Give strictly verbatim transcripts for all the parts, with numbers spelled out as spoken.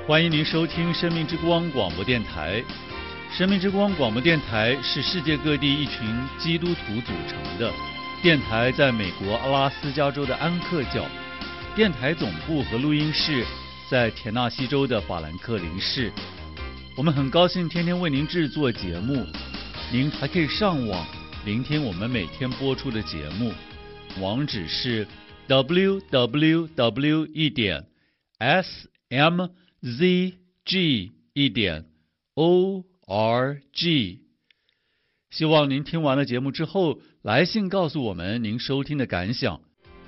欢迎您收听生命之光广播电台。生命之光广播电台是世界各地一群基督徒组成的电台，在美国阿拉斯加州的安克角，电台总部和录音室在田纳西州的法兰克林市。我们很高兴天天为您制作节目，您还可以上网聆听我们每天播出的节目，网址是 double-u double-u double-u 一点 s m z g 一点 o r g。 希望您听完了节目之后来信告诉我们您收听的感想。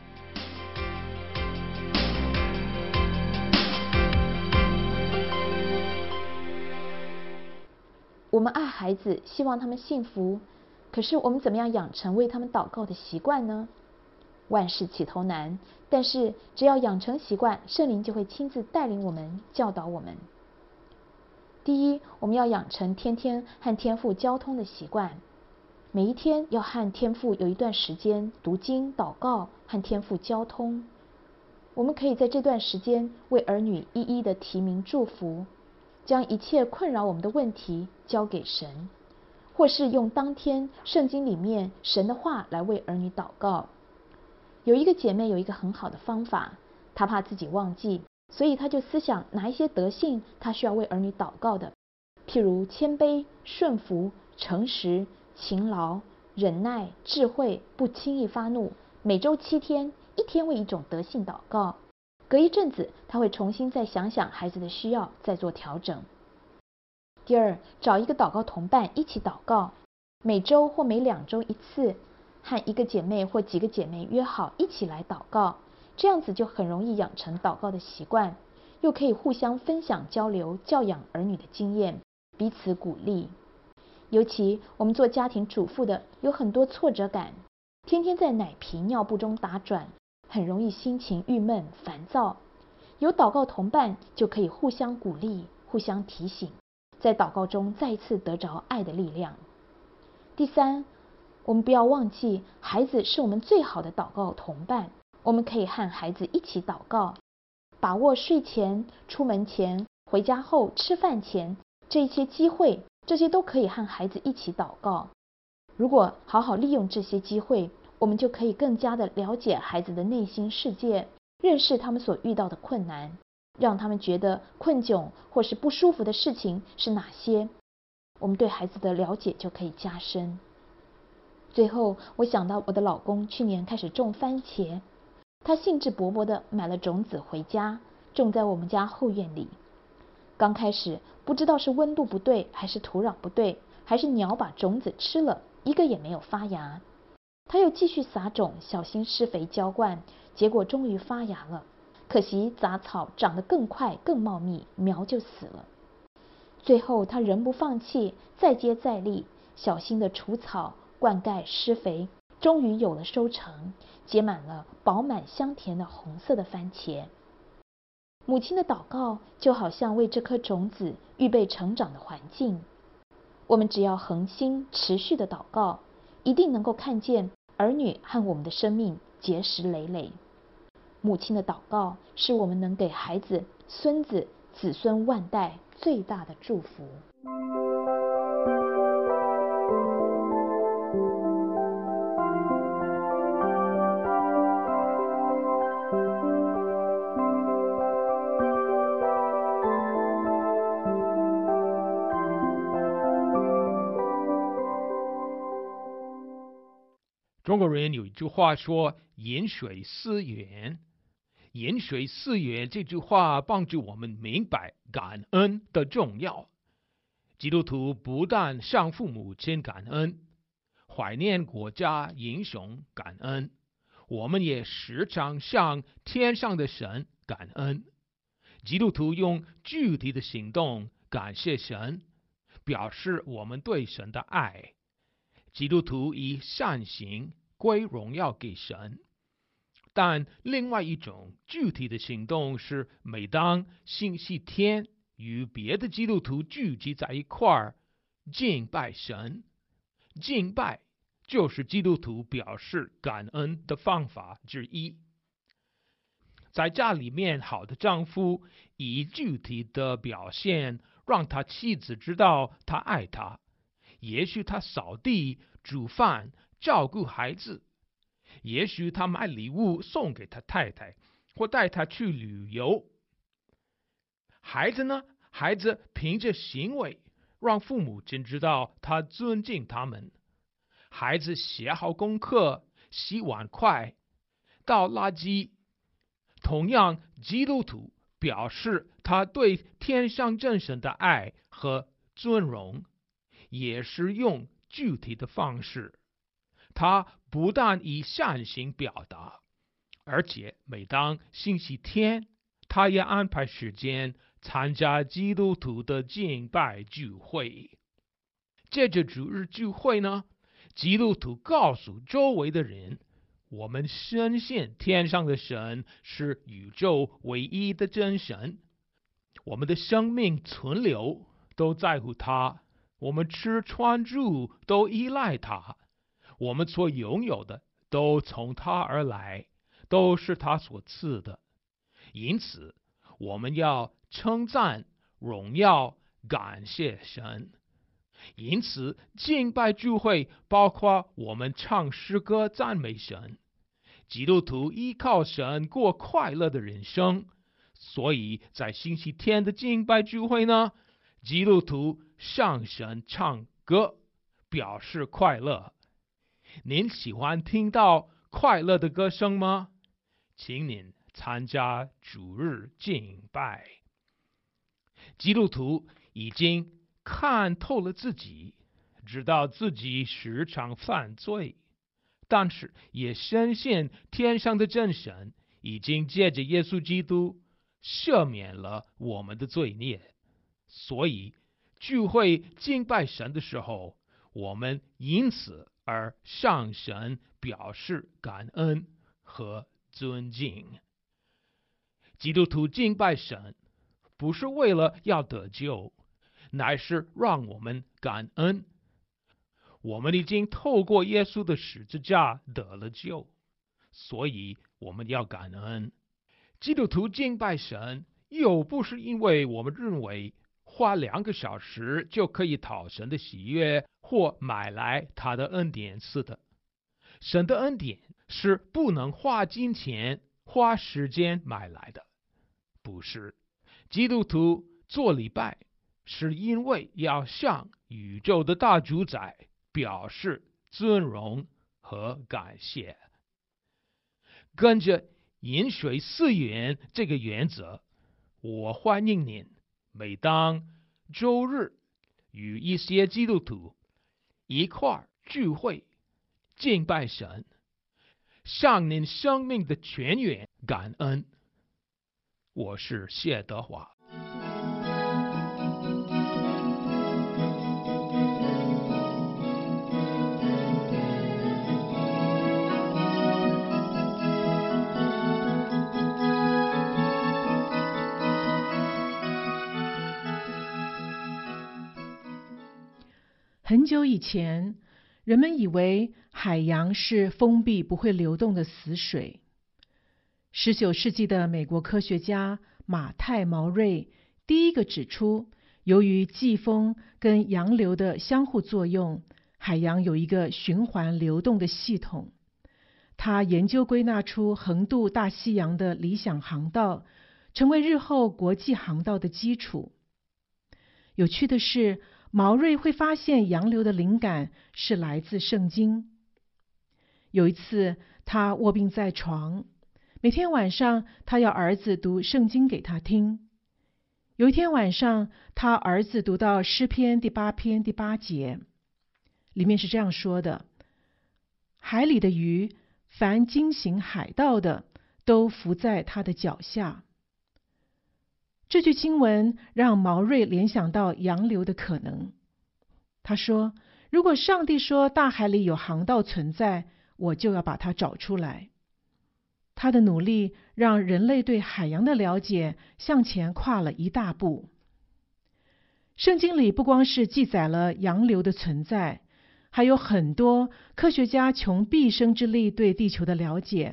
我们爱孩子，希望他们幸福，可是我们怎么样养成为他们祷告的习惯呢？万事起头难，但是只要养成习惯，圣灵就会亲自带领我们，教导我们。第一，我们要养成天天和天父交通的习惯，每一天要和天父有一段时间读经、祷告，和天父交通。我们可以在这段时间为儿女一一的提名祝福，将一切困扰我们的问题交给神，或是用当天圣经里面神的话来为儿女祷告。有一个姐妹有一个很好的方法，她怕自己忘记，所以她就思想哪一些德性她需要为儿女祷告的，譬如谦卑、顺服、诚实、勤劳、忍耐、智慧、不轻易发怒，每周七天，一天为一种德性祷告。隔一阵子，她会重新再想想孩子的需要，再做调整。第二，找一个祷告同伴一起祷告，每周或每两周一次，和一个姐妹或几个姐妹约好一起来祷告，这样子就很容易养成祷告的习惯，又可以互相分享交流教养儿女的经验，彼此鼓励。尤其我们做家庭主妇的有很多挫折感，天天在奶瓶尿布中打转，很容易心情郁闷烦躁。有祷告同伴就可以互相鼓励，互相提醒，在祷告中再一次得着爱的力量。第三，我们不要忘记孩子是我们最好的祷告同伴，我们可以和孩子一起祷告，把握睡前、出门前、回家后、吃饭前这些机会，这些都可以和孩子一起祷告。如果好好利用这些机会，我们就可以更加的了解孩子的内心世界，认识他们所遇到的困难，让他们觉得困窘或是不舒服的事情是哪些，我们对孩子的了解就可以加深。最后，我想到我的老公去年开始种番茄，他兴致勃勃地买了种子回家，种在我们家后院里。刚开始不知道是温度不对，还是土壤不对，还是鸟把种子吃了，一个也没有发芽。他又继续撒种，小心施肥浇灌，结果终于发芽了。可惜杂草长得更快更茂密，苗就死了。最后他仍不放弃，再接再厉，小心地除草、灌溉、施肥，终于有了收成，结满了饱满香甜的红色的番茄。母亲的祷告就好像为这颗种子预备成长的环境，我们只要恒心持续的祷告，一定能够看见儿女和我们的生命结实累累。母亲的祷告是我们能给孩子、孙子、子孙万代最大的祝福。 中国人有一句话说饮水思源，饮水思源这句话帮助我们明白感恩的重要。基督徒不但向父母亲感恩，怀念国家英雄感恩，我们也时常向天上的神感恩。基督徒用具体的行动感谢神，表示我们对神的爱。基督徒以善行归荣耀给神。但另外一种具体的行动是，每当星期天与别的基督徒聚集在一块儿敬拜神。敬拜就是基督徒表示感恩的方法之一。 在家里面好的丈夫，以具体的表现让他妻子知道他爱她。也许他扫地、煮饭、照顾孩子，也许他买礼物送给他太太，或带他去旅游。孩子呢？孩子凭着行为让父母亲知道他尊敬他们。孩子写好功课、洗碗筷、倒垃圾。同样，基督徒表示他对天上真神的爱和尊荣，也是用具体的方式。他不但以善行表达，而且每当星期天，他也安排时间参加基督徒的敬拜聚会。借着主日聚会呢，基督徒告诉周围的人，我们深信天上的神是宇宙唯一的真神，我们的生命存留都在乎他，我们吃穿住都依赖他，我们所拥有的都从他而来，都是他所赐的。因此，我们要称赞、荣耀、感谢神。因此，敬拜聚会包括我们唱诗歌赞美神。基督徒依靠神过快乐的人生，所以在星期天的敬拜聚会呢，基督徒向神唱歌，表示快乐。您喜欢听到快乐的歌声吗？请您参加主日敬拜。基督徒已经看透了自己，知道自己时常犯罪，但是也深信天上的真神已经借着耶稣基督赦免了我们的罪孽。所以聚会敬拜神的时候，我们因此而向神表示感恩和尊敬。基督徒敬拜神不是为了要得救，乃是让我们感恩。我们已经透过耶稣的十字架得了救，所以我们要感恩。基督徒敬拜神，又不是因为我们认为花两个小时就可以讨神的喜悦，或买来他的恩典似的。神的恩典是不能花金钱、花时间买来的，不是。基督徒做礼拜，是因为要向宇宙的大主宰表示尊荣和感谢。跟着饮水思源这个原则，我欢迎您每当周日与一些基督徒一块聚会敬拜神，向您生命的泉源感恩。我是谢德华。 很久以前，人们以为海洋是封闭不会流动的死水。十九世纪的美国科学家马太·毛瑞第一个指出，由于季风跟洋流的相互作用，海洋有一个循环流动的系统。他研究归纳出横渡大西洋的理想航道，成为日后国际航道的基础。有趣的是，毛瑞会发现洋流的灵感是来自圣经。有一次，他卧病在床，每天晚上他要儿子读圣经给他听。有一天晚上，他儿子读到诗篇第八篇第八节，里面是这样说的：海里的鱼，凡经行海道的，都伏在他的脚下。这句经文让毛瑞联想到洋流的可能。他说，如果上帝说大海里有航道存在，我就要把它找出来。他的努力让人类对海洋的了解向前跨了一大步。圣经里不光是记载了洋流的存在，还有很多科学家穷毕生之力对地球的了解，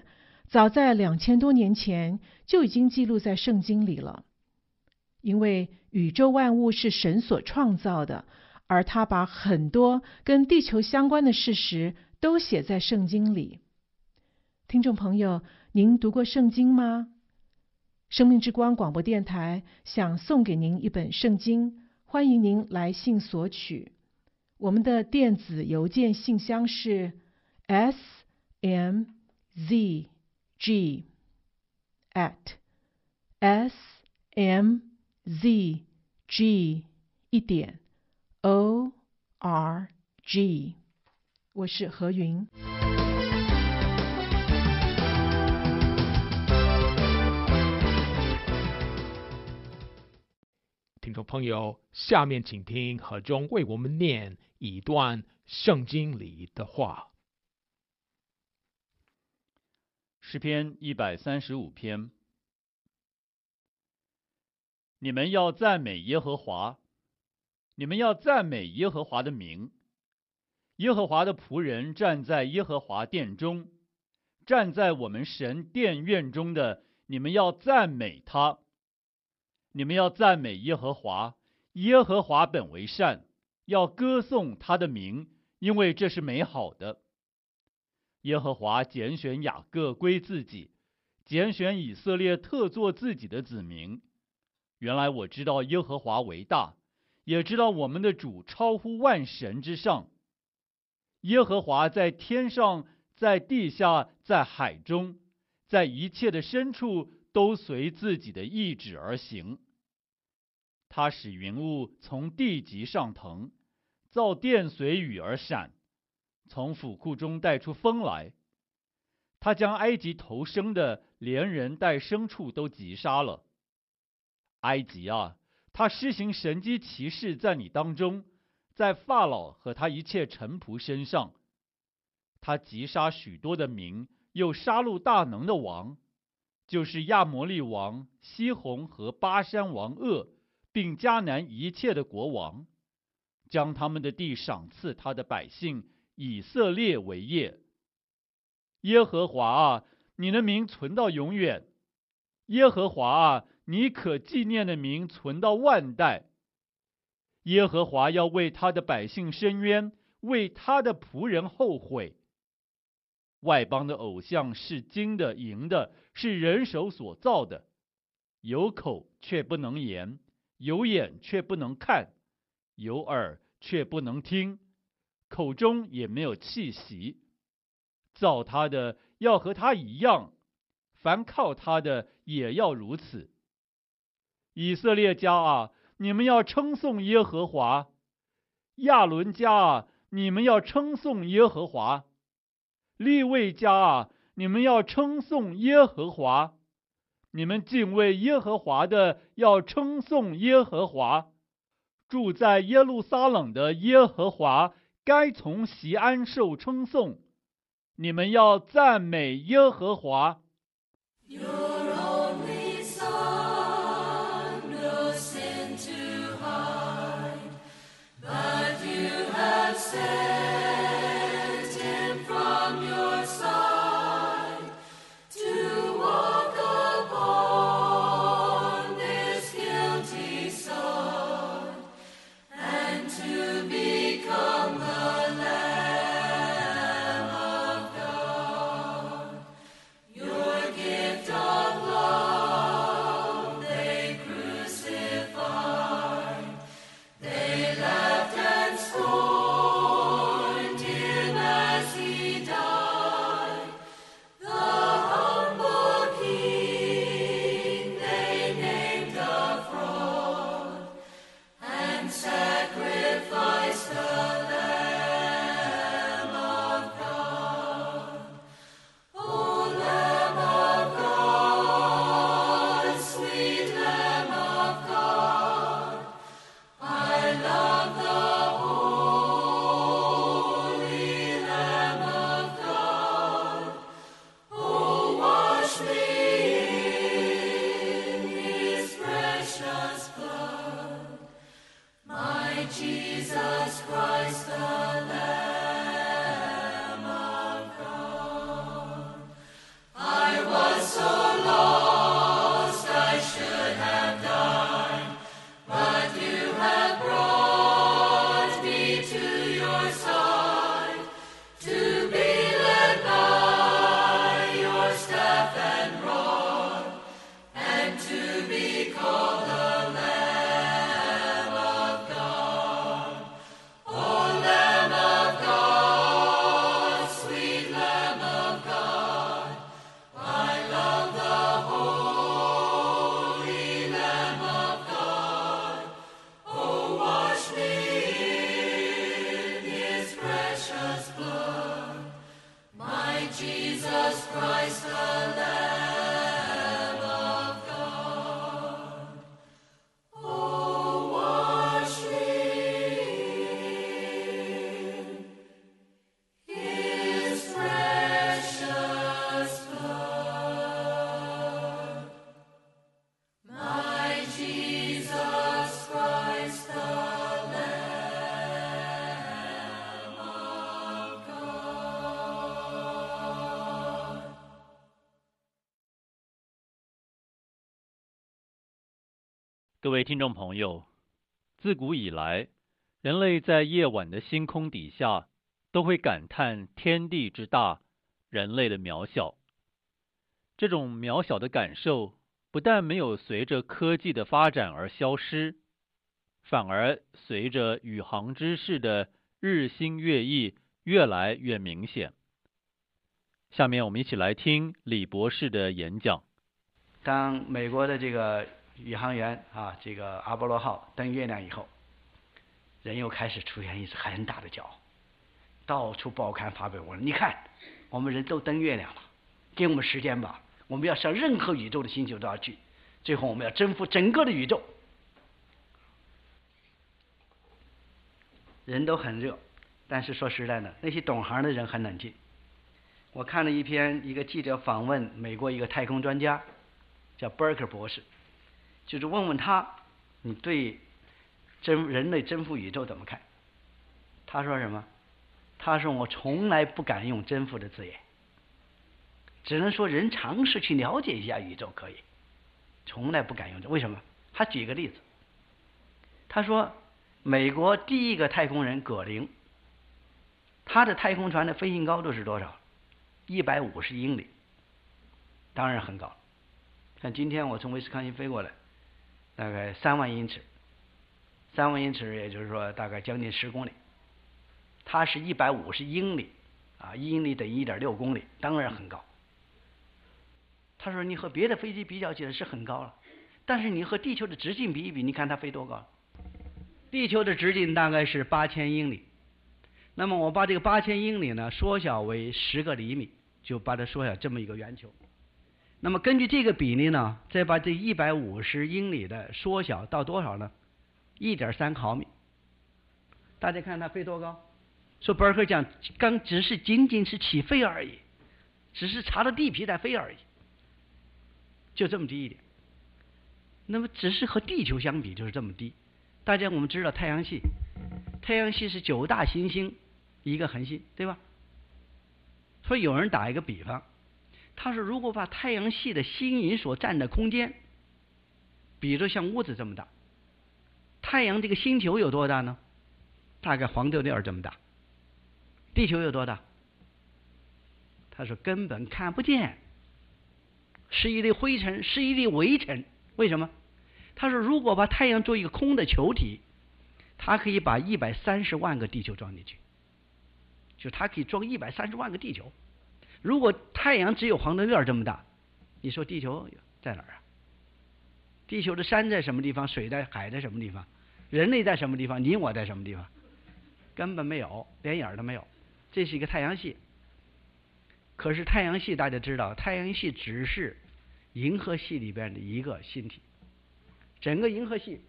早在两千多年前就已经记录在圣经里了。因为宇宙万物是神所创造的，而他把很多跟地球相关的事实都写在圣经里。听众朋友，您读过圣经吗？生命之光广播电台想送给您一本圣经，欢迎您来信索取。我们的电子邮件信箱是 s m z g at s m z g 一点 o r g。我是何云。 听众朋友，下面请听何中为我们念一段圣经里的话。 诗篇一百三十五篇。你们要赞美耶和华，你们要赞美耶和华的名。耶和华的仆人站在耶和华殿中，站在我们神殿院中的，你们要赞美他。你们要赞美耶和华，耶和华本为善，要歌颂他的名，因为这是美好的。耶和华拣选雅各归自己，拣选以色列特作自己的子民。原来我知道耶和华为大，也知道我们的主超乎万神之上。耶和华在天上，在地下，在海中，在一切的深处，都随自己的意志而行。他使云雾从地极上腾，造电随雨而闪，从府库中带出风来。他将埃及头生的，连人带牲畜都击杀了。埃及啊，他施行神迹奇事在你当中，在法老和他一切臣仆身上。他击杀许多的民，又杀戮大能的王，就是亚摩利王西宏和巴山王噩，并迦南一切的国王，将他们的地赏赐他的百姓以色列为业。耶和华啊，你的名存到永远。耶和华啊，你可纪念的名存到万代。耶和华要为他的百姓伸冤，为他的仆人后悔。外邦的偶像是金的银的，是人手所造的，有口却不能言，有眼却不能看，有耳却不能听，口中也没有气息。造他的要和他一样，凡靠他的也要如此。以色列家啊，你们要称颂耶和华；亚伦家啊，你们要称颂耶和华；利未家啊，你们要称颂耶和华。你们敬畏耶和华的，要称颂耶和华。住在耶路撒冷的耶和华，该从锡安受称颂。你们要赞美耶和华。 They laughed and scorned. 各位听众朋友，自古以来，人类在夜晚的星空底下，都会感叹天地之大，人类的渺小。这种渺小的感受，不但没有随着科技的发展而消失，反而随着宇航知识的日新月异，越来越明显。下面我们一起来听李博士的演讲。 当美国的这个宇航员啊，这个阿波罗号登月亮以后，人又开始出现一次很大的骄傲，到处报刊发表文，你看我们人都登月亮了，给我们时间吧，我们要上任何宇宙的星球都要去，最后我们要征服整个的宇宙。人都很热，但是说实在的，那些懂行的人很冷静。我看了一篇一个记者访问美国一个太空专家，叫 Berker 博士，就是问问他，你对征人类征服宇宙怎么看？他说什么？他说我从来不敢用征服的字眼，只能说人尝试去了解一下宇宙可以，从来不敢用这。为什么？他举个例子，他说美国第一个太空人葛林，他的太空船的飞行高度是多少？一百五十英里，当然很高。像今天我从威斯康星飞过来，大概三万英尺，三万英尺也就是说大概将近十公里。它是一百五十英里，啊，一英里等于一点六公里，当然很高。他说你和别的飞机比较起来是很高了，但是你和地球的直径比一比，你看它飞多高？地球的直径大概是八千英里，那么我把这个八千英里呢缩小为十个厘米，就把它缩小这么一个圆球。那么根据这个比例呢，再把这一百五十英里的缩小到多少呢？一点三毫米。大家看它飞多高？说伯克讲，刚只是仅仅是起飞而已，只是查了地皮在飞而已，就这么低一点。那么只是和地球相比就是这么低。大家我们知道太阳系，太阳系是九大行星一个恒星，对吧？所以有人打一个比方，他说如果把太阳系的星云所占的空间，比如像屋子这么大，太阳这个星球有多大呢？大概黄豆粒儿这么大。地球有多大？他说根本看不见，是一粒灰尘，是一粒微尘。为什么？他说如果把太阳做一个空的球体，它可以把一百三十万个地球装进去，就它可以装一百三十万个地球。如果太阳只有黄豆粒儿这么大，你说地球在哪儿啊？地球的山在什么地方？水在海在什么地方？人类在什么地方？你我在什么地方？根本没有，连眼儿都没有。这是一个太阳系。可是太阳系大家知道，太阳系只是银河系里边的一个星体，整个银河系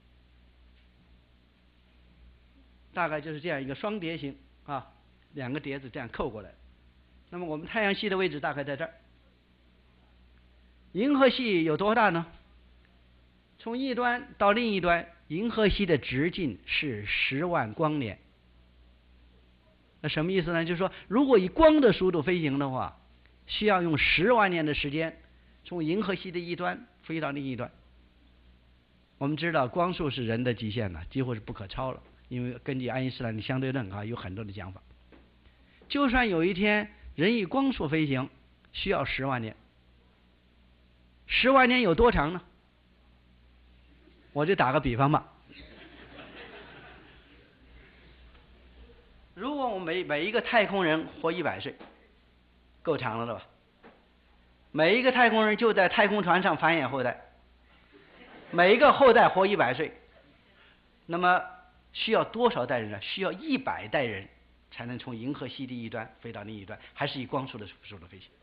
大概就是这样一个双碟形啊，两个碟子这样扣过来。那么我们太阳系的位置大概在这儿。银河系有多大呢？从一端到另一端，银河系的直径是十万光年。那什么意思呢？就是说，如果以光的速度飞行的话，需要用十万年的时间，从银河系的一端飞到另一端。我们知道光速是人的极限了，几乎是不可超了，因为根据爱因斯坦的相对论啊，有很多的讲法。就算有一天人以光速飞行，需要十万年。十万年有多长呢？我就打个比方吧。如果我们每每一个太空人活一百岁，够长了的吧？每一个太空人就在太空船上繁衍后代，每一个后代活一百岁，那么需要多少代人呢？需要一百代人才能从银河系的一端飞到另一端，还是以光速的速度飞行。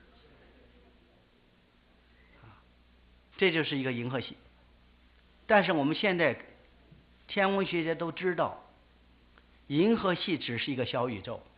这就是一个银河系。但是我们现在天文学家都知道，银河系只是一个小宇宙，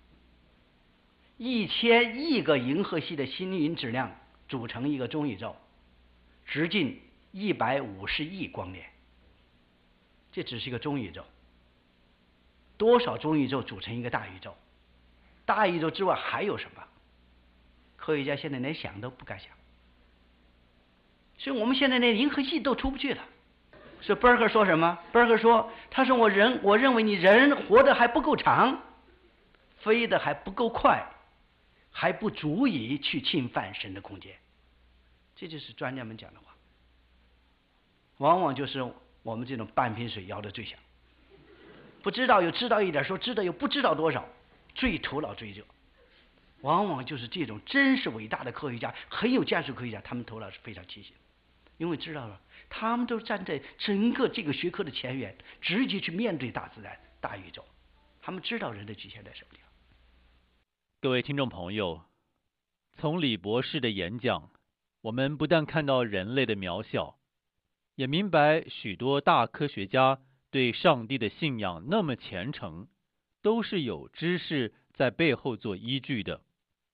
一千亿个银河系的星云质量组成一个中宇宙，直径一百五十亿光年。这只是一个中宇宙，多少中宇宙组成一个大宇宙？大宇宙之外还有什么？科学家现在连想都不敢想。所以我们现在连银河系都出不去了。所以伯克说什么？伯克说，他说我人，我认为你人活得还不够长，飞得还不够快，还不足以去侵犯神的空间。这就是专家们讲的话。往往就是我们这种半瓶水摇得最响，不知道又知道一点，说知道又不知道多少，最徒劳最热。往往就是这种真是伟大的科学家，很有价值的科学家，他们头脑是非常清醒，因为知道了他们都站在整个这个学科的前沿，直接去面对大自然、大宇宙，他们知道人的局限在什么地方。 各位听众朋友，从李博士的演讲，我们不但看到人类的渺小，也明白许多大科学家对上帝的信仰那么虔诚，都是有知识在背后做依据的。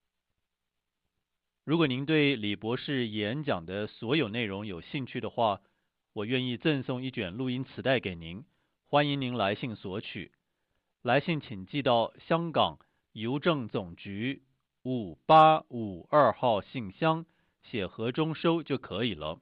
如果您对李博士演讲的所有内容有兴趣的话，我愿意赠送一卷录音磁带给您，欢迎您来信索取。来信请寄到香港邮政总局五八五二号信箱，写盒中收就可以了。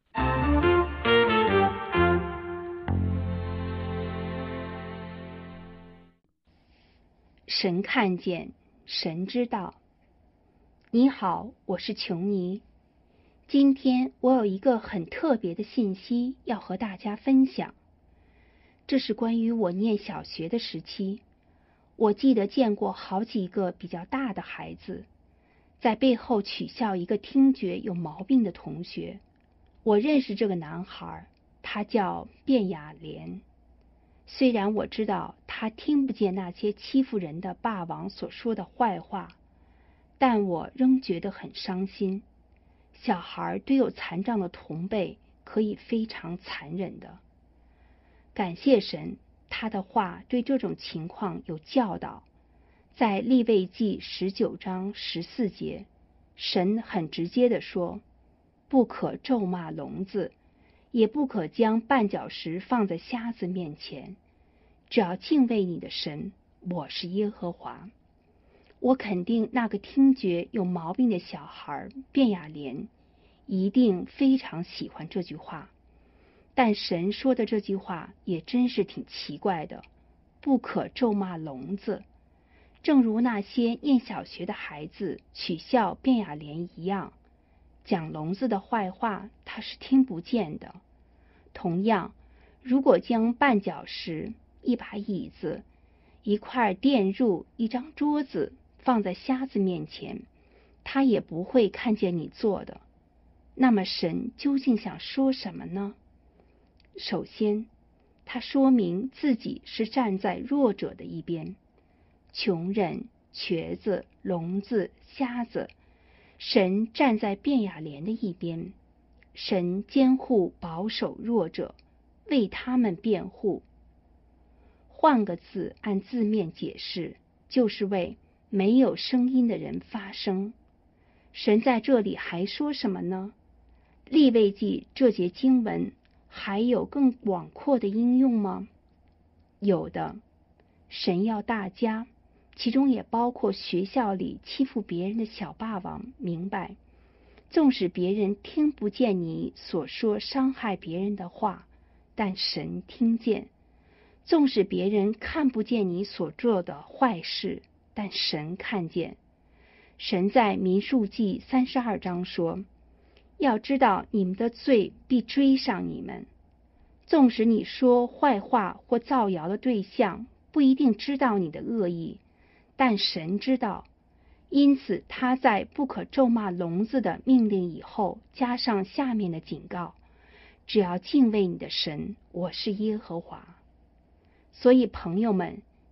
神看见，神知道。你好，我是琼妮。今天我有一个很特别的信息要和大家分享。这是关于我念小学的时期。我记得见过好几个比较大的孩子，在背后取笑一个听觉有毛病的同学。我认识这个男孩，他叫卞雅莲。虽然我知道他听不见那些欺负人的霸王所说的坏话，但我仍觉得很伤心。小孩对有残障的同辈可以非常残忍的。感谢神，他的话对这种情况有教导。在利未记十九章十四节，神很直接地说，不可咒骂聋子，也不可将绊脚石放在瞎子面前，只要敬畏你的神，我是耶和华。我肯定那个听觉有毛病的小孩卞雅莲一定非常喜欢这句话。但神说的这句话也真是挺奇怪的，不可咒骂聋子，正如那些念小学的孩子取笑卞雅莲一样，讲聋子的坏话他是听不见的。同样，如果将绊脚石、一把椅子、一块垫褥、一张桌子放在瞎子面前，他也不会看见你做的。那么神究竟想说什么呢？首先，他说明自己是站在弱者的一边，穷人、瘸子、聋子、瞎子，神站在卞雅莲的一边，神监护保守弱者，为他们辩护。换个字按字面解释，就是为没有声音的人发声。神在这里还说什么呢？利未记这节经文还有更广阔的应用吗？有的。神要大家，其中也包括学校里欺负别人的小霸王，明白，纵使别人听不见你所说伤害别人的话，但神听见；纵使别人看不见你所做的坏事，但神看见。神在民数记三十二章说，要知道你们的罪必追上你们。纵使你说坏话或造谣的对象不一定知道你的恶意，但神知道，因此他在不可咒骂聋子的命令以后加上下面的警告，只要敬畏你的神，我是耶和华。所以朋友们，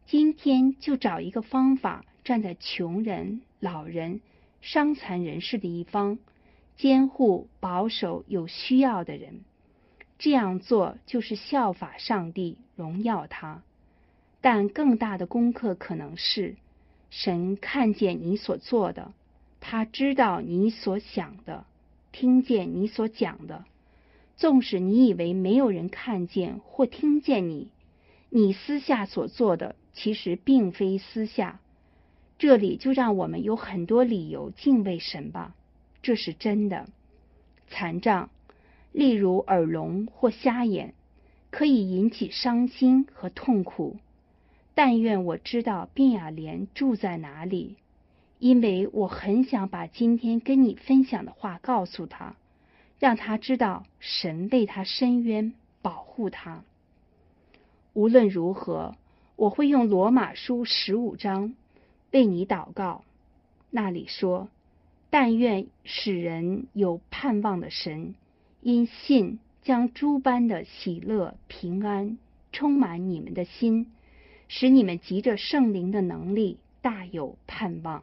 今天就找一个方法，站在穷人、老人、伤残人士的一方，监护、保守有需要的人。这样做就是效法上帝，荣耀他。但更大的功课可能是，神看见你所做的，他知道你所想的，听见你所讲的。纵使你以为没有人看见或听见你，你私下所做的其实并非私下。这里就让我们有很多理由敬畏神吧，这是真的。残障，例如耳聋或瞎眼，可以引起伤心和痛苦。但愿我知道卞雅莲住在哪里，因为我很想把今天跟你分享的话告诉他，让他知道神为他伸冤，保护他。无论如何，我会用罗马书十五章为你祷告。那里说，但愿使人有盼望的神，因信将诸般的喜乐、平安充满你们的心，使你们藉着圣灵的能力大有盼望。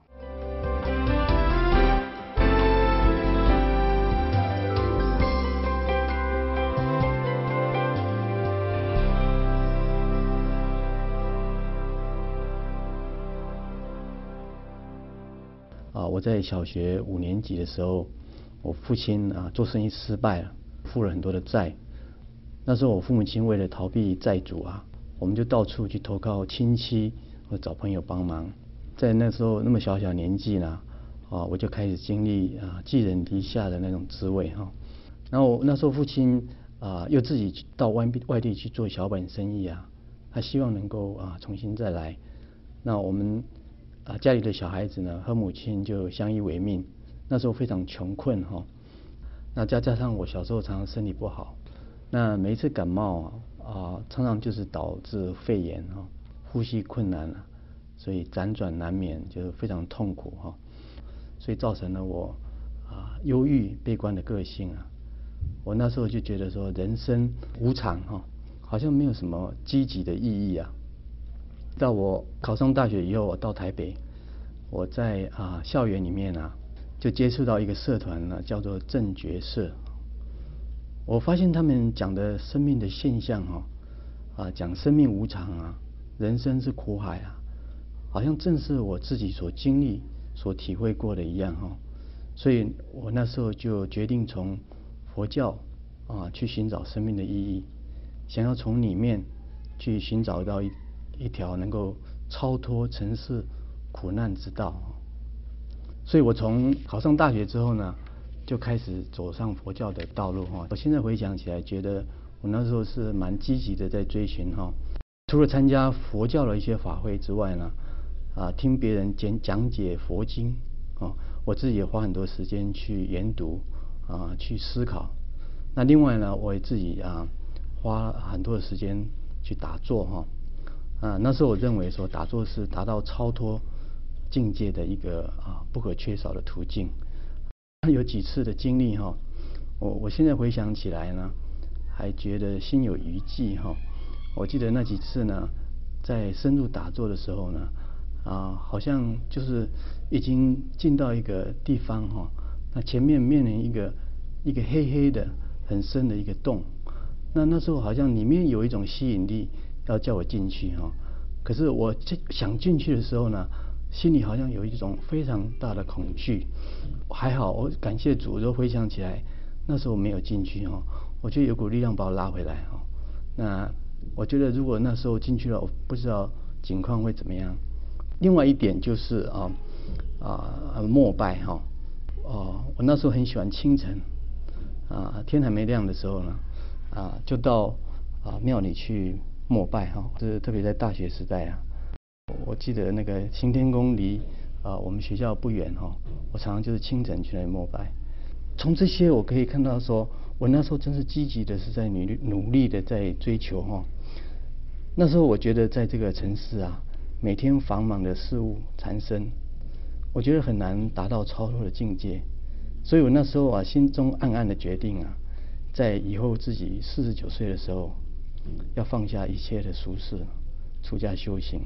啊，我在小学五年级的时候，我父亲啊做生意失败了，负了很多的债。那时候我父母亲为了逃避债主啊，我们就到处去投靠亲戚或找朋友帮忙。在那时候那么小小年纪呢，啊，我就开始经历啊寄人篱下的那种滋味哈、啊。然后那时候父亲啊又自己到外外地去做小本生意啊，他希望能够啊重新再来。那我们啊家里的小孩子呢和母亲就相依为命。那时候非常穷困哈、啊，那再加上我小时候常常身体不好，那每一次感冒啊，常常就是导致肺炎哈、啊，呼吸困难了、啊，所以辗转难眠，就非常痛苦哈、啊，所以造成了我啊忧郁悲观的个性啊。我那时候就觉得说人生无常哈、啊，好像没有什么积极的意义啊。到我考上大学以后，我到台北，我在啊校园里面啊，就接触到一个社团呢，叫做正觉社。我发现他们讲的生命的现象哈、啊，啊讲生命无常啊，人生是苦海啊，好像正是我自己所经历、所体会过的一样哈、啊。所以我那时候就决定从佛教啊去寻找生命的意义，想要从里面去寻找到一一条能够超脱尘世苦难之道。所以我从考上大学之后呢，就开始走上佛教的道路哈。我现在回想起来，觉得我那时候是蛮积极的在追寻哈。除了参加佛教的一些法会之外呢，啊，听别人讲讲解佛经啊，我自己也花很多时间去研读啊，去思考。那另外呢，我也自己啊花很多的时间去打坐哈。啊，那时候我认为说打坐是达到超脱境界的一个啊不可缺少的途径。有几次的经历哈，我我现在回想起来呢，还觉得心有余悸哈。我记得那几次呢，在深入打坐的时候呢，啊，好像就是已经进到一个地方哈，那前面面临一个一个黑黑的很深的一个洞，那那时候好像里面有一种吸引力要叫我进去哈，可是我想进去的时候呢，心里好像有一种非常大的恐惧。还好，我感谢主，就回想起来，那时候没有进去哈，我觉得有股力量把我拉回来哈。那我觉得如果那时候进去了，我不知道情况会怎么样。另外一点就是啊啊膜拜哈，哦，我那时候很喜欢清晨啊天还没亮的时候呢，啊就到啊庙里去膜拜哈，这特别在大学时代啊，我记得那个行天宫离啊我们学校不远哈，我常常就是清晨去那里膜拜。从这些我可以看到说，我那时候真是积极的是在努力努力的在追求哈。那时候我觉得在这个城市啊，每天繁忙的事物缠身，我觉得很难达到超脱的境界，所以我那时候啊心中暗暗的决定啊，在以后自己四十九岁的时候，要放下一切的俗事，出家修行。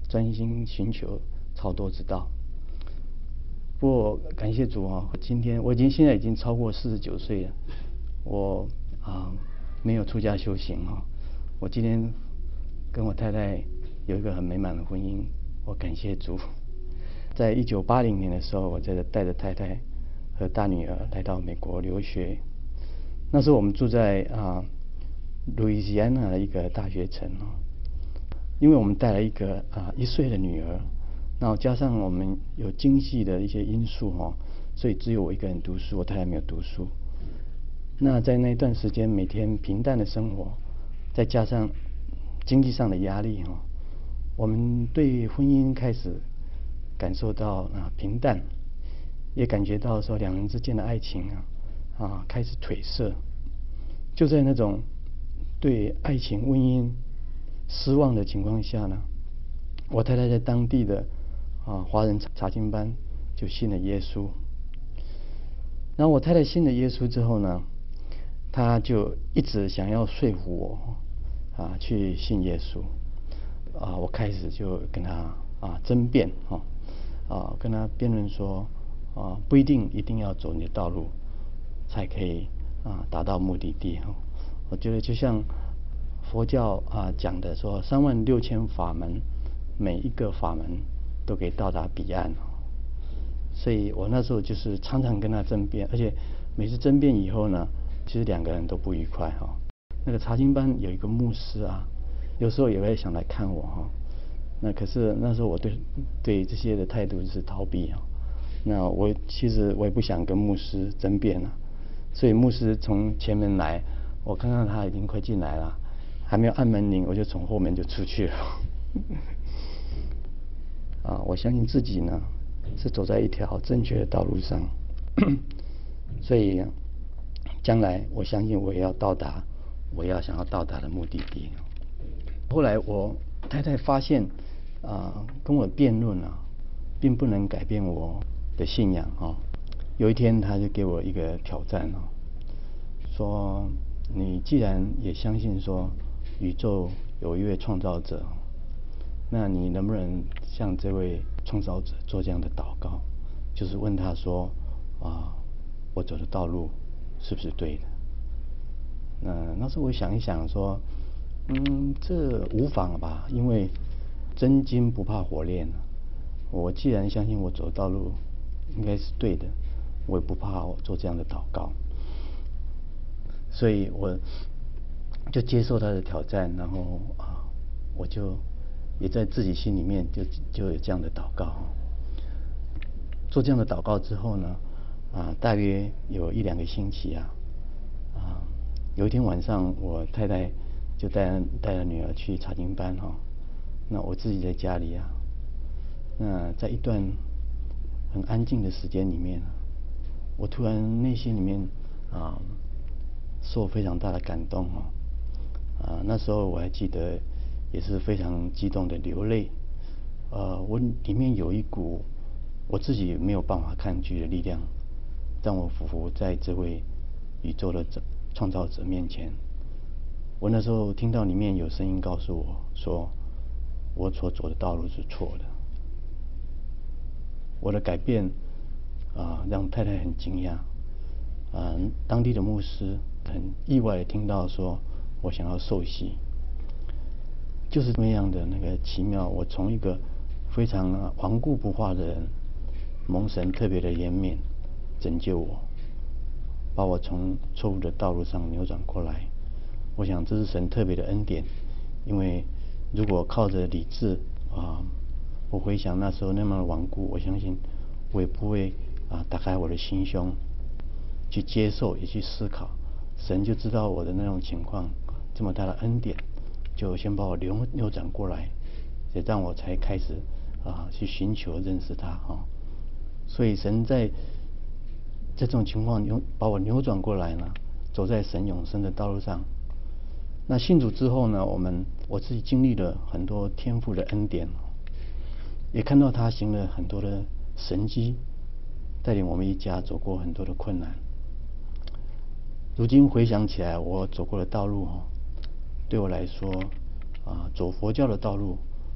专心寻求超多之道。不过感谢主啊，今天我已经现在已经超过四十九岁了，我啊没有出家修行哈。我今天跟我太太有一个很美满的婚姻，我感谢主。在一九八零年的时候，我在这带着太太和大女儿来到美国留学。那时候我们住在啊路易斯安那的一个大学城哦，因为我们带了一个啊一岁的女儿，然后加上我们有经济的一些因素哈、哦，所以只有我一个人读书，我太太没有读书。那在那段时间，每天平淡的生活，再加上经济上的压力哈、哦，我们对婚姻开始感受到啊平淡，也感觉到说两人之间的爱情啊啊开始褪色。就在那种对爱情婚姻失望的情况下呢，我太太在当地的啊华人查经班就信了耶稣。然后我太太信了耶稣之后呢，她就一直想要说服我啊去信耶稣。啊，我开始就跟她啊争辩哈啊跟她辩论说啊不一定一定要走你的道路才可以啊达到目的地哈。我觉得就像佛教啊讲的说，三万六千法门，每一个法门都可以到达彼岸。所以我那时候就是常常跟他争辩，而且每次争辩以后呢，其实两个人都不愉快哈。那个查经班有一个牧师啊，有时候也会想来看我哈。那可是那时候我对对这些的态度是逃避啊。那我其实我也不想跟牧师争辩了，所以牧师从前门来，我看到他已经快进来了，还没有按门铃，我就从后门就出去了。啊，我相信自己呢是走在一条正确的道路上，所以将来我相信我也要到达我要想要到达的目的地。后来我太太发现啊，跟我辩论啊，并不能改变我的信仰啊。有一天，他就给我一个挑战啊，说你既然也相信说宇宙有一位创造者，那你能不能向这位创造者做这样的祷告，就是问他说啊，我走的道路是不是对的？那那时候我想一想说，嗯，这无妨吧，因为真金不怕火炼。我既然相信我走的道路应该是对的，我也不怕我做这样的祷告。所以我就接受他的挑战，然后啊，我就也在自己心里面就就有这样的祷告。做这样的祷告之后呢，啊，大约有一两个星期啊，啊，有一天晚上，我太太就带带了女儿去查经班哈、哦，那我自己在家里啊，那在一段很安静的时间里面，我突然内心里面啊。受非常大的感动哦，啊，那时候我还记得也是非常激动的流泪，呃，我里面有一股我自己没有办法抗拒的力量，让我匍匐在这位宇宙的创造者面前。我那时候听到里面有声音告诉我说，我所走的道路是错的。我的改变啊，让太太很惊讶，啊，当地的牧师很意外的听到说我想要受洗，就是那样的那个奇妙。我从一个非常顽固不化的人，蒙神特别的怜悯拯救我，把我从错误的道路上扭转过来。我想这是神特别的恩典，因为如果靠着理智啊，我回想那时候那么顽固，我相信我也不会啊打开我的心胸去接受，也去思考。神就知道我的那种情况，这么大的恩典，就先把我扭扭转过来，也让我才开始啊去寻求认识他啊。所以神在在这种情况扭把我扭转过来呢，走在神永生的道路上。那信主之后呢，我们我自己经历了很多天父的恩典，也看到他行了很多的神迹，带领我们一家走过很多的困难。如今回想起来，我走过的道路对我来说啊，走佛教的道路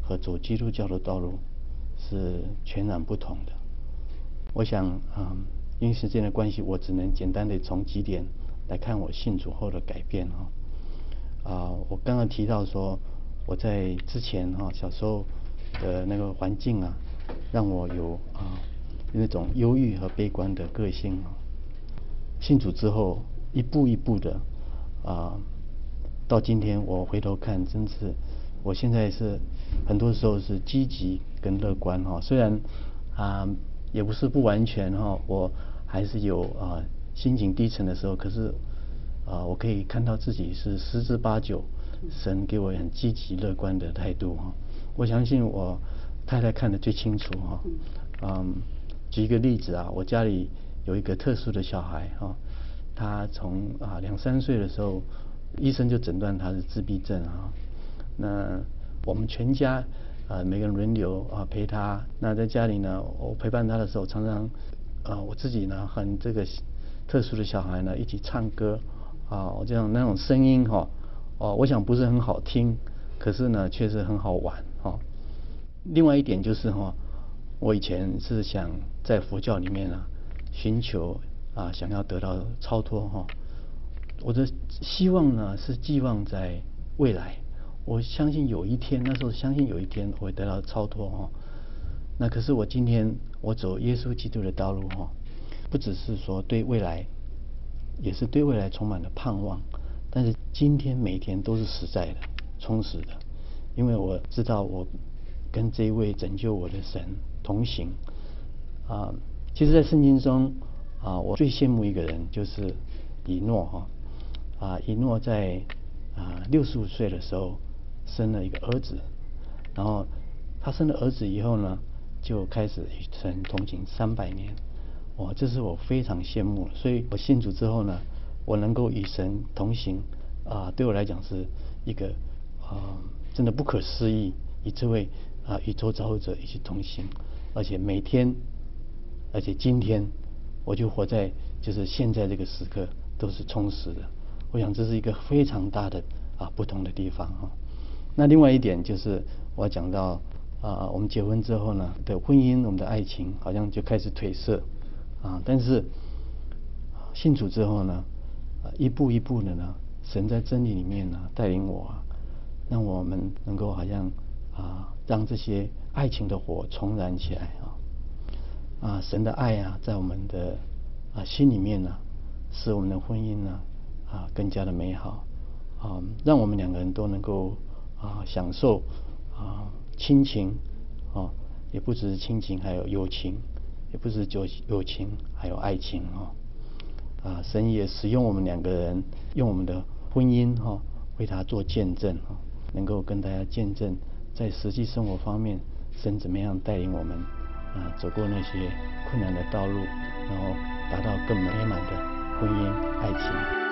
和走基督教的道路是全然不同的。我想，嗯，因为时间的关系，我只能简单的从几点来看我信主后的改变哈。啊，我刚刚提到说，我在之前哈小时候的那个环境啊，让我有啊那种忧郁和悲观的个性啊。信主之后，一步一步的啊，到今天我回头看，真是我现在是很多时候是积极跟乐观哈。虽然啊也不是不完全哈，我还是有啊心情低沉的时候，可是啊我可以看到自己是十之八九，神给我很积极乐观的态度哈。我相信我太太看得最清楚哈。嗯，举一个例子啊，我家里有一个特殊的小孩哈，他从啊两三岁的时候，医生就诊断他是自闭症啊。那我们全家啊每个人轮流啊陪他。那在家里呢，我陪伴他的时候，常常啊我自己呢和这个特殊的小孩呢一起唱歌啊，我这样那种声音哈，哦，我想不是很好听，可是呢确实很好玩哈。另外一点就是哈，我以前是想在佛教里面啊寻求啊想要得到超脱哈。我的希望呢是寄望在未来，我相信有一天，那时候相信有一天我会得到超脱哈。那可是我今天我走耶稣基督的道路哈，不只是说对未来，也是对未来充满了盼望，但是今天每天都是实在的、充实的，因为我知道我跟这一位拯救我的神同行啊。其实在圣经中啊，我最羡慕一个人就是以诺哈。啊，以诺在啊六十五岁的时候生了一个儿子，然后他生了儿子以后呢，就开始与神同行三百年。哇，这是我非常羡慕的。所以我信主之后呢，我能够与神同行啊，对我来讲是一个啊真的不可思议，与这位啊宇宙造物者一起同行，而且每天，而且今天，我就活在就是现在这个时刻都是充实的。我想这是一个非常大的啊不同的地方哈。那另外一点就是我讲到啊，我们结婚之后呢的婚姻，我们的爱情好像就开始褪色啊。但是信主之后呢，啊一步一步的呢，神在真理里面呢带领我，让我们能够好像啊让这些爱情的火重燃起来啊。啊，神的爱啊，在我们的啊心里面呢，使我们的婚姻呢。啊，更加的美好，啊，让我们两个人都能够啊享受啊亲情，啊，也不只是亲情，还有友情，也不是友友情，还有爱情啊。啊，神也使用我们两个人，用我们的婚姻哈、啊，为他做见证啊，能够跟大家见证，在实际生活方面，神怎么样带领我们啊走过那些困难的道路，然后达到更美满的婚姻爱情。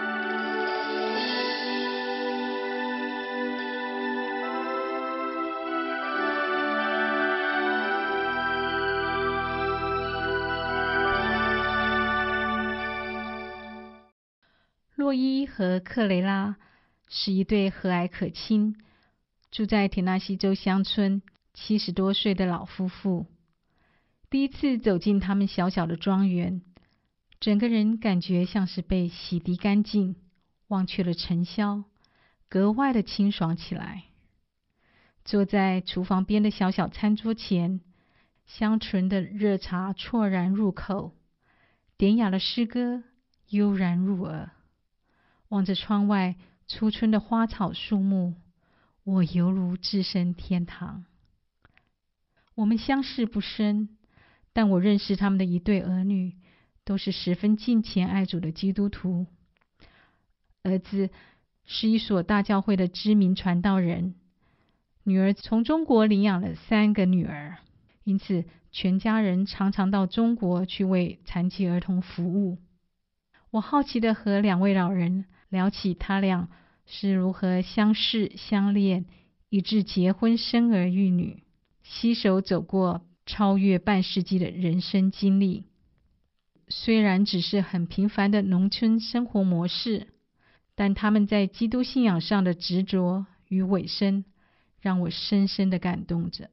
洛伊和克雷拉是一对和蔼可亲、住在田纳西州乡村七十多岁的老夫妇。第一次走进他们小小的庄园，整个人感觉像是被洗涤干净，忘却了尘嚣，格外的清爽起来。坐在厨房边的小小餐桌前，香醇的热茶啜然入口，典雅的诗歌悠然入耳。望着窗外初春的花草树木，我犹如置身天堂。我们相识不深，但我认识他们的一对儿女，都是十分敬虔爱主的基督徒。儿子是一所大教会的知名传道人，女儿从中国领养了三个女儿，因此全家人常常到中国去为残疾儿童服务。我好奇地和两位老人聊起他俩是如何相识相恋，以致结婚生儿育女，携手走过超越半世纪的人生经历。虽然只是很平凡的农村生活模式，但他们在基督信仰上的执着与委身， 让我深深的感动着。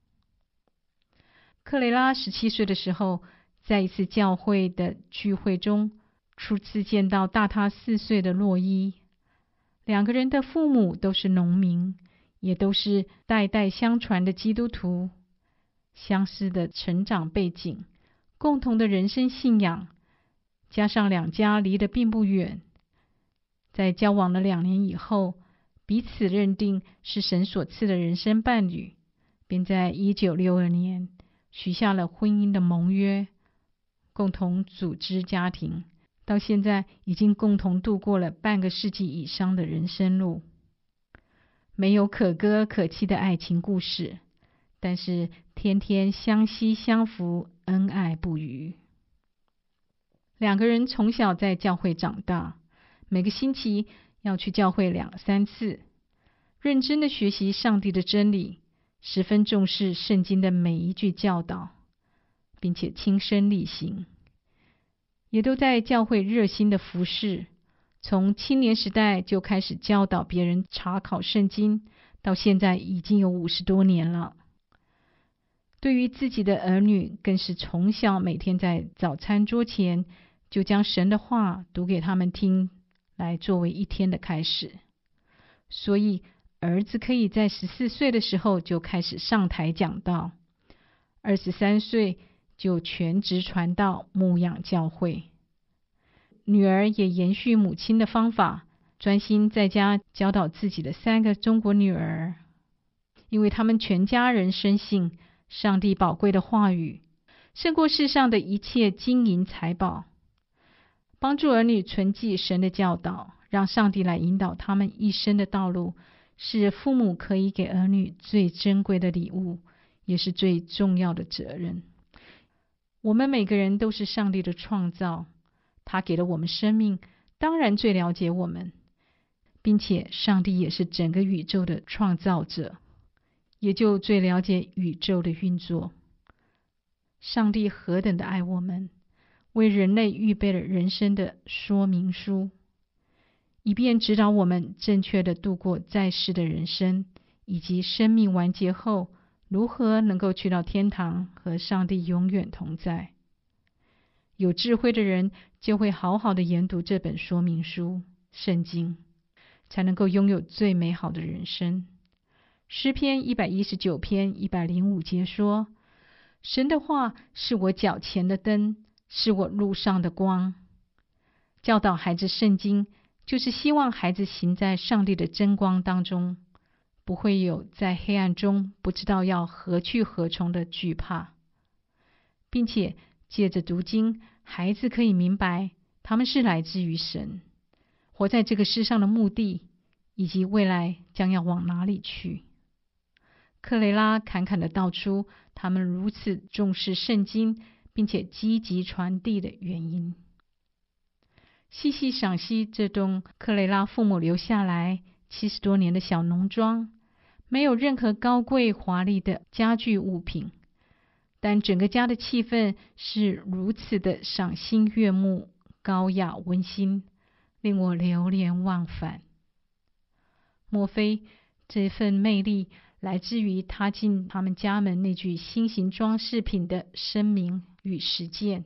克雷拉十七岁的时候，在一次教会的聚会中，初次见到大她四岁的洛伊。两个人的父母都是农民，也都是代代相传的基督徒。相似的成长背景，共同的人生信仰，加上两家离得并不远，在交往了两年以后，彼此认定是神所赐的人生伴侣，并在一九六二年许下了婚姻的盟约，共同组织家庭，到现在已经共同度过了半个世纪以上的人生路。没有可歌可泣的爱情故事，但是天天相惜相扶，恩爱不渝。两个人从小在教会长大，每个星期要去教会两三次，认真的学习上帝的真理，十分重视圣经的每一句教导，并且亲身力行，也都在教会热心的服侍。从青年时代就开始教导别人查考圣经，到现在已经有五十多年了。对于自己的儿女，更是从小每天在早餐桌前就将神的话读给他们听，来作为一天的开始。所以儿子可以在十四岁的时候就开始上台讲道，二十三岁就全职传道牧养教会。女儿也延续母亲的方法，专心在家教导自己的三个中国女儿，因为他们全家人深信上帝宝贵的话语胜过世上的一切金银财宝，帮助儿女存记神的教导，让上帝来引导他们一生的道路，是父母可以给儿女最珍贵的礼物，也是最重要的责任。我们每个人都是上帝的创造，他给了我们生命，当然最了解我们，并且上帝也是整个宇宙的创造者，也就最了解宇宙的运作。上帝何等的爱我们，为人类预备了人生的说明书，以便指导我们正确的度过在世的人生，以及生命完结后如何能够去到天堂和上帝永远同在。有智慧的人就会好好的研读这本说明书圣经，才能够拥有最美好的人生。诗篇一百一十九篇一百零五节说，神的话是我脚前的灯，是我路上的光。教导孩子圣经，就是希望孩子行在上帝的真光当中，不会有在黑暗中不知道要何去何从的惧怕，并且借着读经，孩子可以明白他们是来自于神，活在这个世上的目的，以及未来将要往哪里去。克雷拉侃侃地道出他们如此重视圣经，并且积极传递的原因。细细赏析这栋克雷拉父母留下来七十多年的小农庄，没有任何高贵华丽的家具物品，但整个家的气氛是如此的赏心悦目、高雅温馨，令我流连忘返。莫非这份魅力来自于踏进他们家门那句新型装饰品的声明与实践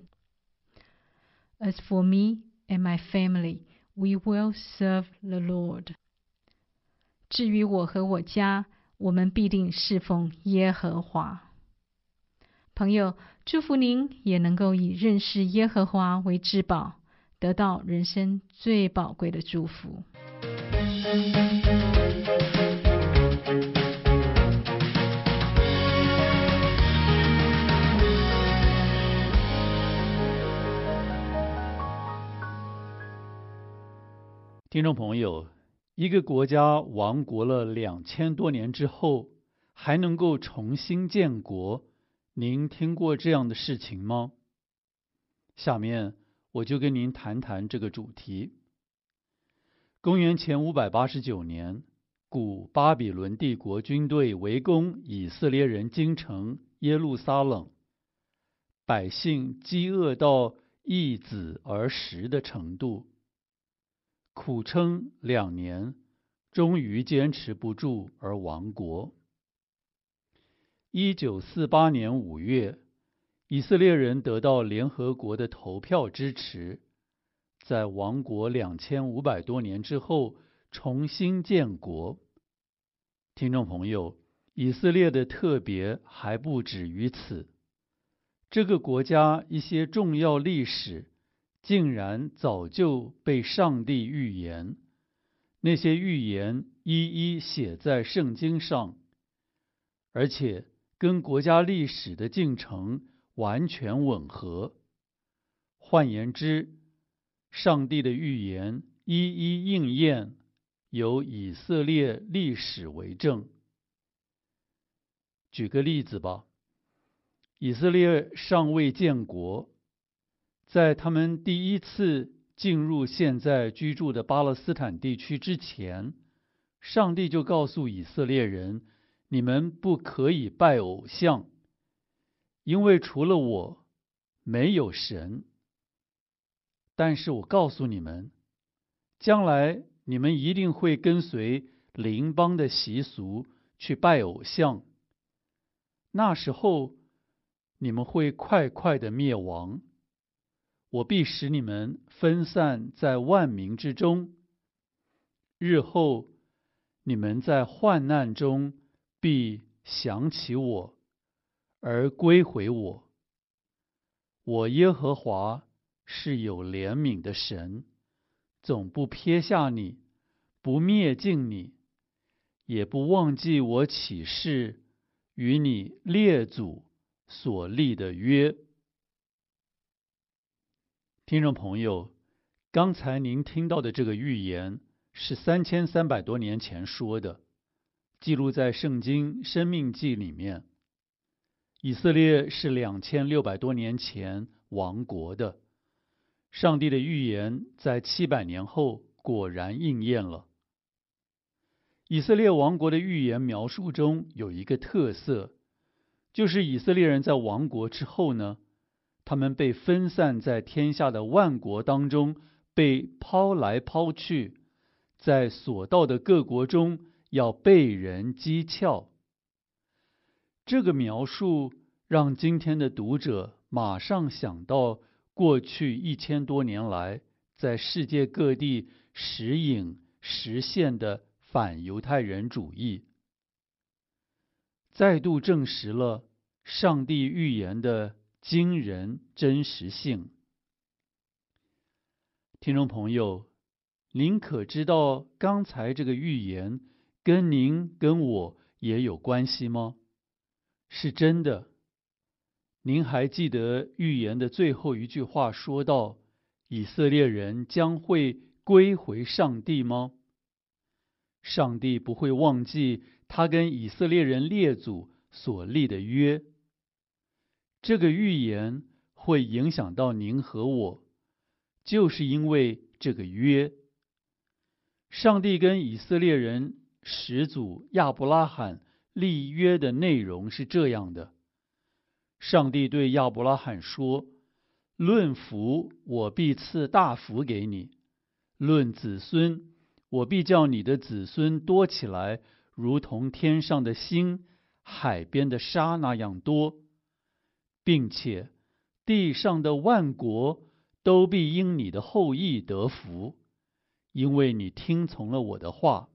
？As for me and my family, we will serve the Lord. 至于我和我家，我们必定侍奉耶和华。朋友，祝福您也能够以认识耶和华为至宝，得到人生最宝贵的祝福。 听众朋友，一个国家亡国了两千多年之后，还能够重新建国，您听过这样的事情吗？下面我就跟您谈谈这个主题。公元前五百八十九年，古巴比伦帝国军队围攻以色列人京城耶路撒冷，百姓饥饿到易子而食的程度，苦撑两年， 终于坚持不住而亡国。一九四八年五月，以色列人得到联合国的投票支持，在亡国两千五百多年之后重新建国。听众朋友，以色列的特别还不止于此，这个国家一些重要历史竟然早就被上帝预言，那些预言一一写在圣经上，而且跟国家历史的进程完全吻合。换言之，上帝的预言一一应验，有以色列历史为证。举个例子吧，以色列尚未建国，在他们第一次进入现在居住的巴勒斯坦地区之前，上帝就告诉以色列人，你们不可以拜偶像，因为除了我没有神。但是我告诉你们，将来你们一定会跟随邻邦的习俗去拜偶像，那时候你们会快快的灭亡，我必使你们分散在万民之中，日后你们在患难中必想起我，而归回我。我耶和华是有怜悯的神，总不撇下你，不灭尽你，也不忘记我起誓与你列祖所立的约。听众朋友，刚才您听到的这个预言是三千三百多年前说的，记录在圣经《申命记》里面。以色列是两千六百多年前亡国的，上帝的预言在七百年后果然应验了。以色列亡国的预言描述中有一个特色，就是以色列人在亡国之后呢，他们被分散在天下的万国当中，被抛来抛去，在所到的各国中要被人讥诮。这个描述让今天的读者马上想到过去一千多年来在世界各地时隐时现的反犹太人主义，再度证实了上帝预言的惊人真实性。听众朋友，您可知道刚才这个预言跟您跟我也有关系吗？是真的。您还记得预言的最后一句话说到，以色列人将会归回上帝吗？上帝不会忘记他跟以色列人列祖所立的约。这个预言会影响到您和我，就是因为这个约。上帝跟以色列人始祖亚伯拉罕立约的内容是这样的：上帝对亚伯拉罕说，论福，我必赐大福给你；论子孙，我必叫你的子孙多起来，如同天上的星，海边的沙那样多，并且地上的万国都必因你的后裔得福，因为你听从了我的话。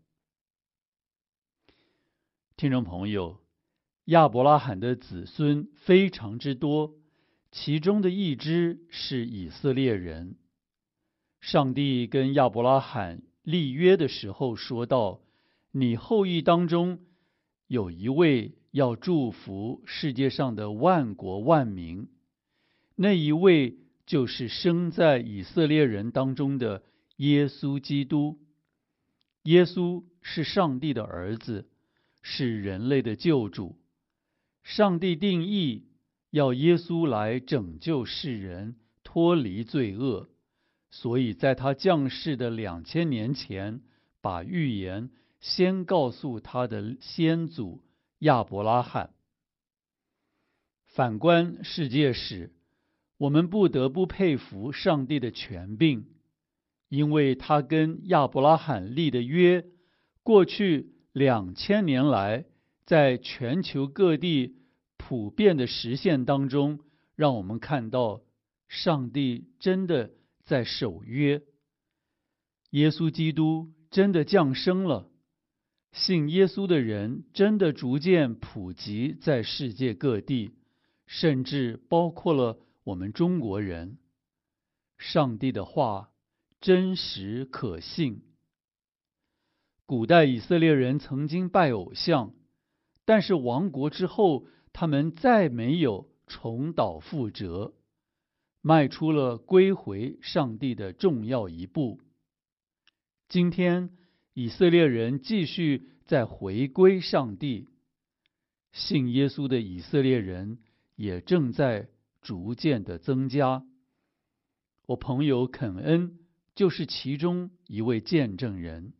听众朋友，亚伯拉罕的子孙非常之多，其中的一支是以色列人。上帝跟亚伯拉罕立约的时候说道，你后裔当中有一位要祝福世界上的万国万民，那一位就是生在以色列人当中的耶稣基督。耶稣是上帝的儿子，是人类的救主。上帝定义要耶稣来拯救世人，脱离罪恶，所以在他降世的两千年前，把预言先告诉他的先祖亚伯拉罕。反观世界史，我们不得不佩服上帝的权柄，因为他跟亚伯拉罕立的约， 过去两千年来在全球各地普遍的实现当中，让我们看到上帝真的在守约，耶稣基督真的降生了，信耶稣的人真的逐渐普及在世界各地，甚至包括了我们中国人。上帝的话真实可信。古代以色列人曾经拜偶像，但是亡国之后，他们再没有重蹈覆辙，迈出了归回上帝的重要一步。今天以色列人继续在回归上帝，信耶稣的以色列人也正在逐渐的增加。我朋友肯恩就是其中一位见证人。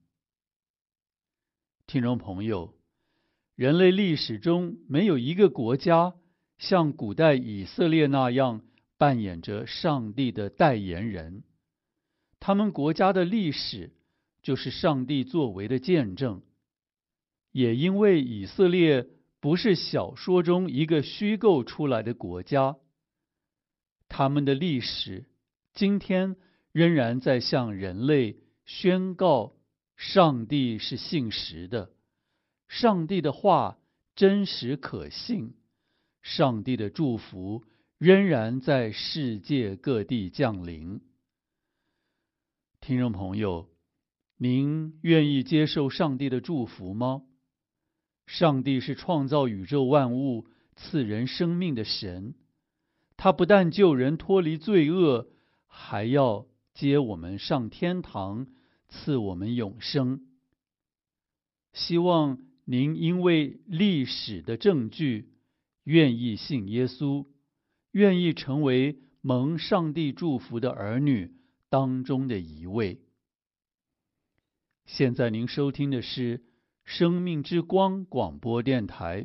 听众朋友，人类历史中没有一个国家像古代以色列那样扮演着上帝的代言人，他们国家的历史就是上帝作为的见证。也因为以色列不是小说中一个虚构出来的国家，他们的历史今天仍然在向人类宣告上帝是信实的，上帝的话真实可信，上帝的祝福仍然在世界各地降临。听众朋友，您愿意接受上帝的祝福吗？上帝是创造宇宙万物、赐人生命的神，他不但救人脱离罪恶，还要接我们上天堂，赐我们永生。希望您因为历史的证据，愿意信耶稣，愿意成为蒙上帝祝福的儿女当中的一位。现在您收听的是生命之光广播电台。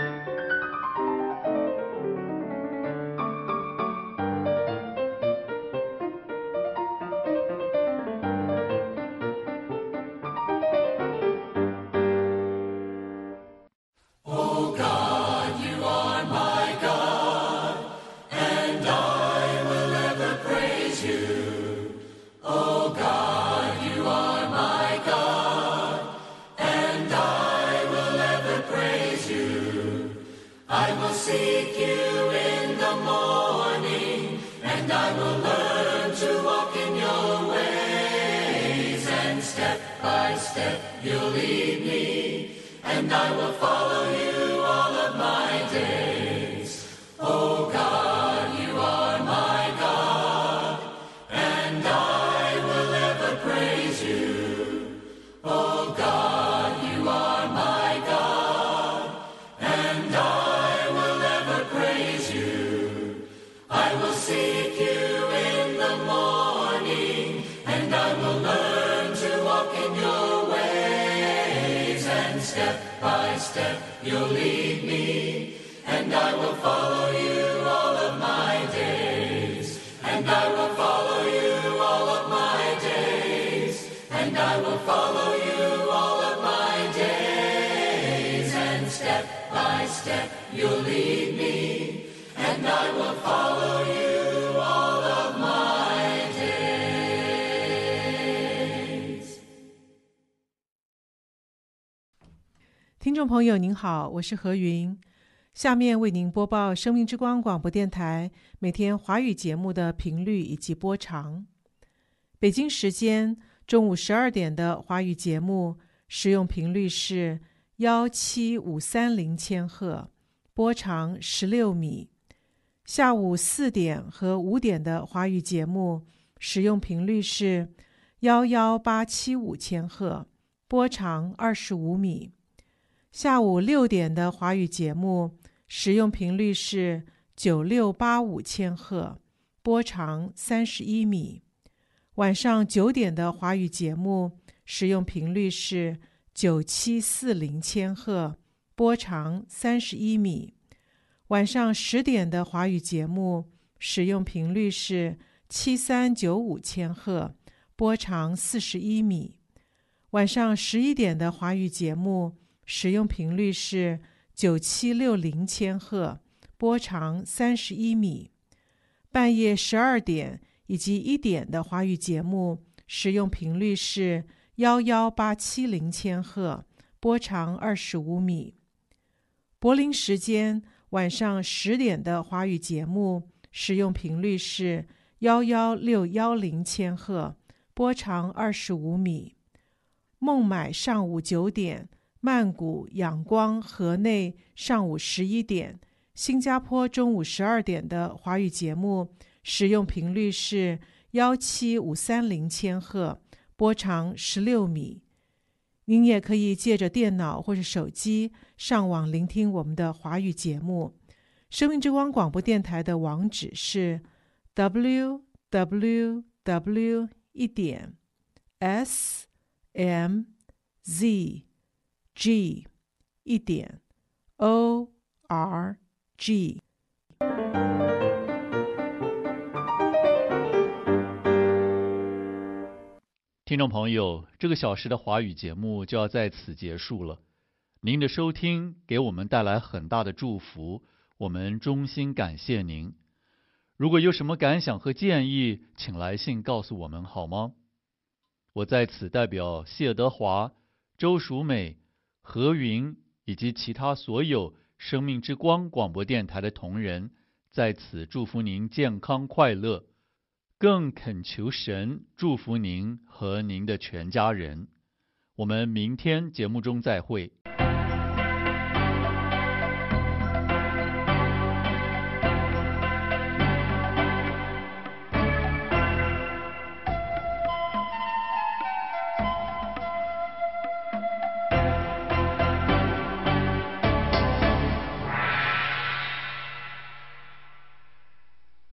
听众朋友您好，我是何云，下面为您播报生命之光广播电台每天华语节目的频率以及播长。北京时间中午十二点的华语节目使用频率是一七五三零千赫，波长十六米。下午四点和五点的华语节目使用频率是一一八七五千赫，波长二十五米。下午六点的华语节目使用频率是九六八五千赫，波长三十一米。晚上九点的华语节目使用频率是九七四零千赫，波长三十一米。晚上十点的华语节目使用频率是七三九五千赫，波长四十一米。 晚上十一点的华语节目使用频率是九七六零千赫，波长三十一米。半夜十二点以及一点的华语节目使用频率是一一八七零千赫，波长二十五米。柏林时间晚上十点的华语节目使用频率是一一六一零千赫，波长二十五米。孟买上午九点，曼谷、仰光、河内上午十一点，新加坡中午十二点的华语节目使用频率是一七五三零千赫，波长十六米。您也可以借着电脑或是手机上网聆听我们的华语节目。生命之光广播电台的网址是 double-u double-u double-u 一点 s m z g 一点 o r g。 听众朋友，这个小时的华语节目就要在此结束了。您的收听给我们带来很大的祝福，我们衷心感谢您。如果有什么感想和建议，请来信告诉我们好吗？我在此代表谢德华、周淑美、何云以及其他所有生命之光广播电台的同仁，在此祝福您健康快乐，更恳求神祝福您和您的全家人。我们明天节目中再会。